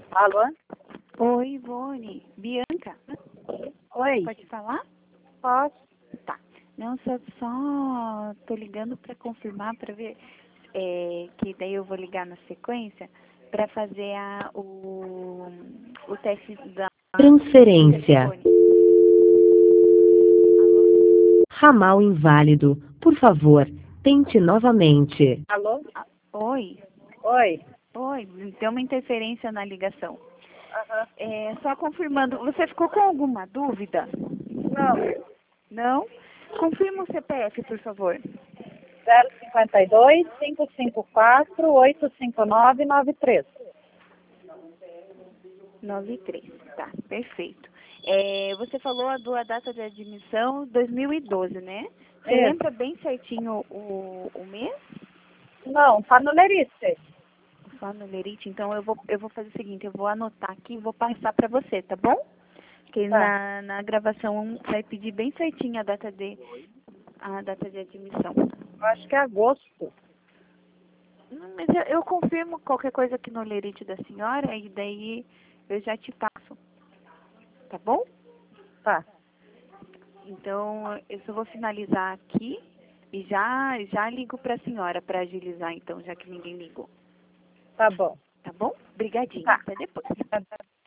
Alô? Oi, Ivone. Bianca, Oi. pode falar? Posso? Tá. Não, só tô ligando para confirmar, para ver, que daí eu vou ligar na sequência para fazer o teste da Transferência. telefone. Alô? Ramal inválido. Por favor, tente novamente. Alô? Oi. Oi. Oi, deu uma interferência na ligação. Aham. Só confirmando, você ficou com alguma dúvida? Não. Não? Confirma o CPF, por favor. 052 554 859 93. 93, tá, perfeito. Você falou a data de admissão 2012, né? Você Isso. lembra bem certinho o mês? Não, tá no Lerice. Só no Lerite, então eu vou fazer o seguinte, eu vou anotar aqui e vou passar para você, tá bom? Porque Tá. na gravação vai pedir bem certinho a data de admissão. Eu acho que é agosto. Mas eu confirmo qualquer coisa aqui no Lerite da senhora e daí eu já te passo, tá bom? Tá. Então, eu só vou finalizar aqui e já ligo para a senhora para agilizar, então, já que ninguém ligou. Tá bom. Tá bom? Obrigadinho. Tá. Até depois.